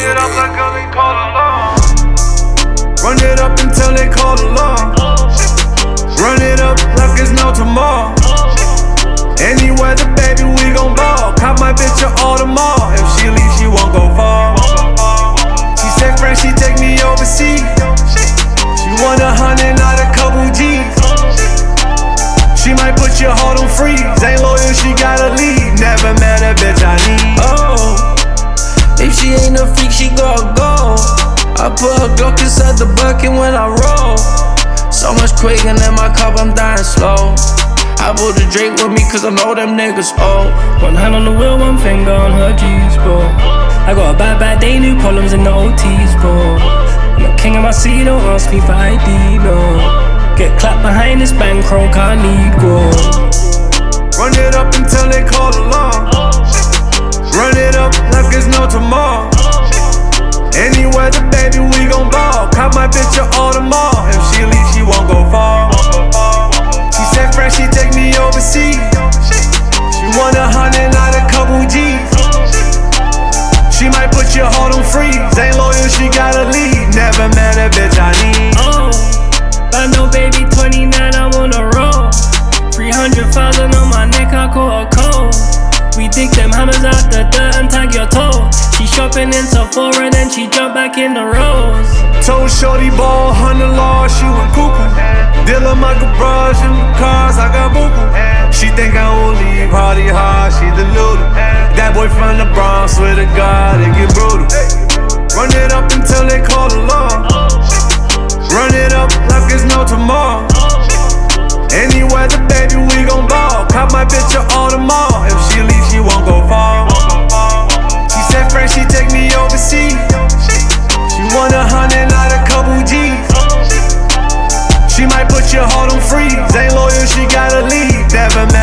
it up like they call alarm. Run it up until they call alarm. Run it up like it's no tomorrow. Any weather, baby, we gon' ball. Cop my bitch at Audemars. If she leave, she won't go far. She said, friend, she take me overseas. She want 100, not a couple G's. She might put your heart on freeze. Ain't loyal, she gotta leave. Never met a bitch I need. Oh, if she ain't a freak, she gotta go. I put a Glock inside the bucket when I roll. So much quaking in my cup, I'm dying slow. I pulled the Drake with me cause I know them niggas old. One hand on the wheel, one finger on her G's, bro. I got a bad day, new problems in the OTs, bro. I'm a king of my city, don't ask me for ID, no. Get clapped behind this bankroll, can't need go. Run it up until they call alarm. Run it up like it's no tomorrow. Any weather, baby, we gon' ball. Cop my bitch at Audemars. If she leave, she won't go far. She said, friend, she take me overseas. She want 100, not a couple G's. She might put your heart on freeze. Ain't loyal, she gotta leave. Never met a bitch I need. Oh, bando baby, 29, I'm on a roll. 300,000 on my neck, I call a cold. We dig them hammers out the dirt and tag your toe. She shopping in Sephora, then she jump back in the rows. Told shorty ball, 100 law, she went cuckoo. Dealer my garage in the cars, I got buku. She think I won't leave, party hard, she deluded. That boy from the Bronx, swear to God, it get brutal. Run it up until they call alarm. Run it up like it's no tomorrow. Any weather, baby, we gon' ball. Cop my bitch at Audemars. If she leave, she won't go far. She said, friend, she take me overseas. She want 100, not a couple G's. She might put your heart on freeze. Ain't loyal, she gotta leave. Never met